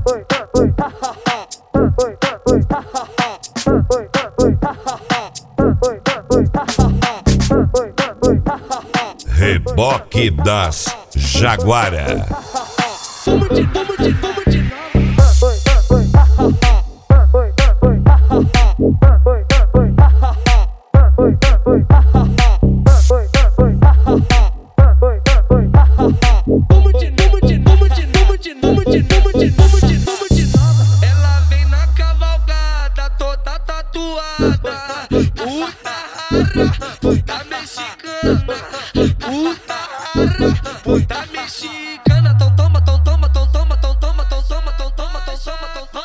Reboque das Jaguara. Ela vem na cavalgada toda tatuada. Puta rara, puta mexicana. Puta rara, puta mexicana. Tão toma, tão toma, tão toma, tão toma, tão toma, tão toma, tão toma, tão toma.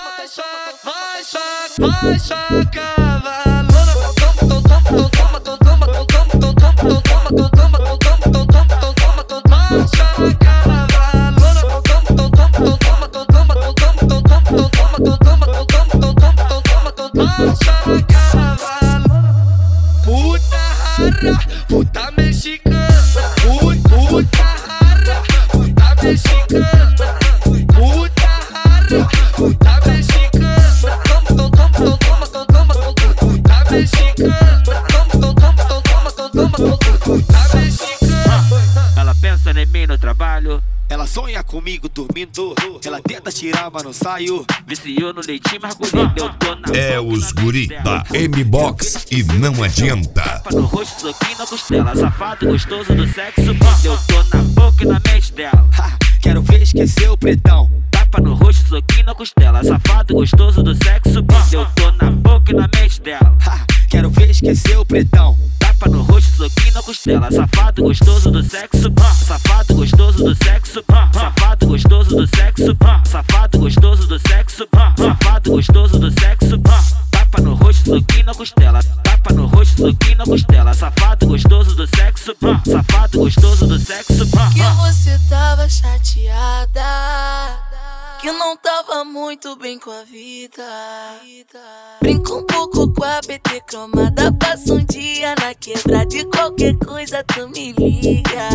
Vai só cavalona. Tão toma, tão toma, tão toma, tão toma, tão toma, tão toma, tão toma, tão toma, tão toma, tão toma, tão toma. Vai só cavalona. Tão toma, tão toma, tão toma, tão toma, tão toma, tão toma, tão toma, tão toma, tão toma, tão toma, tão toma. Vai só cavalona. Puta rara, puta mexicana. Puta rara, puta mexicana. Puta rara, puta mexicana. Tão toma, tão toma, tão toma, tão toma, puta mexicana. Tão toma, tão toma, tão toma, tão toma, puta mexicana. Ela pensa em mim no trabalho. Ela sonha comigo dormindo. Ela tenta tirar, mas não saio. Viciou no leitinho, mas bonito. Eu tô na É os guri da M-Box e não adianta. tapa no rosto, soquinho na costela. Safado, gostoso do sexo bom. Eu tô na boca e na mente dela. Ha, quero ver esquecer o pretão. Tapa no rosto, soquinho na costela. Safado, gostoso do sexo bom. Eu tô na boca e na mente dela. Ha, quero ver esquecer o pretão. Tapa no rosto, soquinho na costela. Safado, gostoso do sexo bom. Safado, gostoso do sexo bom. Safado, gostoso do sexo bom. Safado, gostoso do sexo bom. Safado, gostoso do sexo bom. Tapa no rosto, soquinho na costela. Tapa no rosto, soquinho na costela. Safado, gostoso do sexo bom. Safado, gostoso do sexo bom. Que você tava chateada, que não tava muito bem com a vida. Brinca um pouco com a PT cromada. Passa um dia na quebrada. De qualquer coisa tu me liga.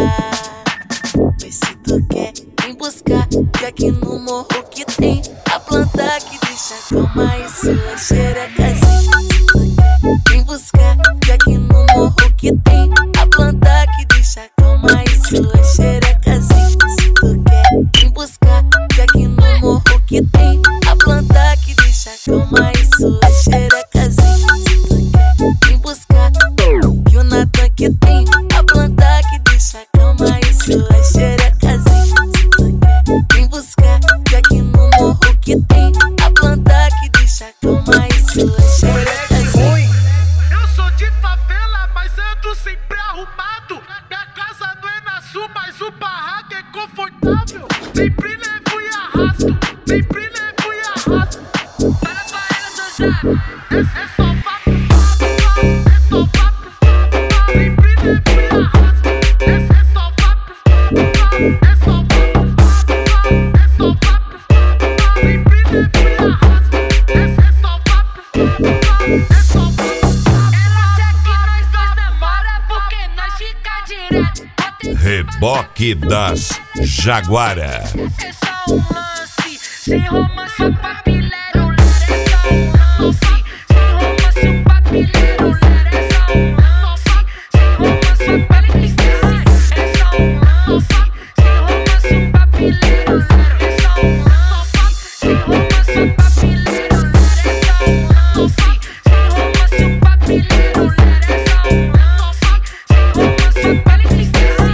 Mas se tu quer, vem buscar. Que aqui no morro que tem a planta que deixa calma e sua xerecazinha. Se tu quer, vem buscar. Que aqui no morro que tem a planta que deixa calma e sua xerecazinha. Se tu quer, vem buscar. Que aqui no morro que tem a planta que deixa calma e sua xerecazinha. Se tu quer, vem buscar. Que o Natan que tem a planta que deixa calma e sua xerecazinha. Se tu quer, vem buscar. Que aqui no morro que tem a planta que deixa calma e sua xerecazinha. Eu sou de favela, mas ando sempre arrumado. Minha casa não é na sul, mas o barraco é confortável. Sempre levo e arrasto, sempre levo e arrasto. Para a barreira do Jago, é só papo, é só papo. Sempre levo e arrasto, é só papo, é só papo, é só papo. Sempre levo e arrasto, é só papo, é só papo. Reboque das Jaguara. É só um lance, sem romance o papilero, é só um lance, sem romance o papilero, é só um lance, sem romance o papilero, é só um lance, sem romance o papilero, é só um lance, sem romance o papilero, é só um lance, sem romance o papilero, é só um lance, sem romance o papilero.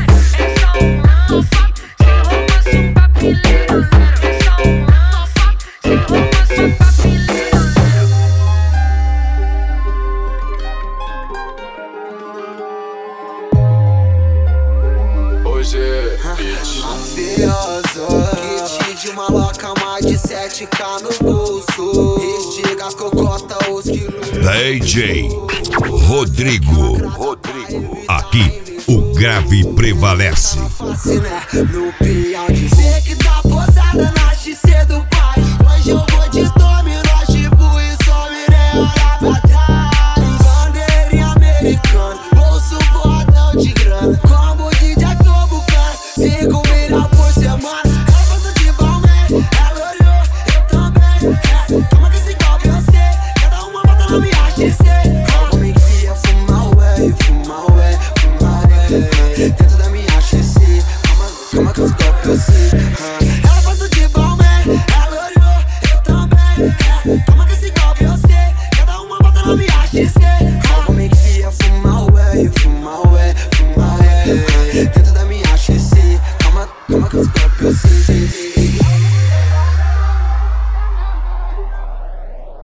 Kit de maloca, mais de 7K no bolso. Estiga a cocota, os quilos. DJ Rodrigo. Aqui o grave prevalece. No peão de cê que tá posada na XC do pai. Hoje eu vou de dominó, chibu e só mirei olhar pra trás. Bandeirinha americana, bolso bordão de grana. Como DJ Globo canta, 5 milhões por semana. Eu gosto de Balmain, ela olhou, eu dentro da minha XC. Calma que esse golpe eu sei. Ela passou de Balmain, ela olhou, eu também. Calma que esse golpe eu sei. Cada uma bota na minha XC. Como que ia fumar, ué, dentro da minha XC. Calma que esse golpe eu sei.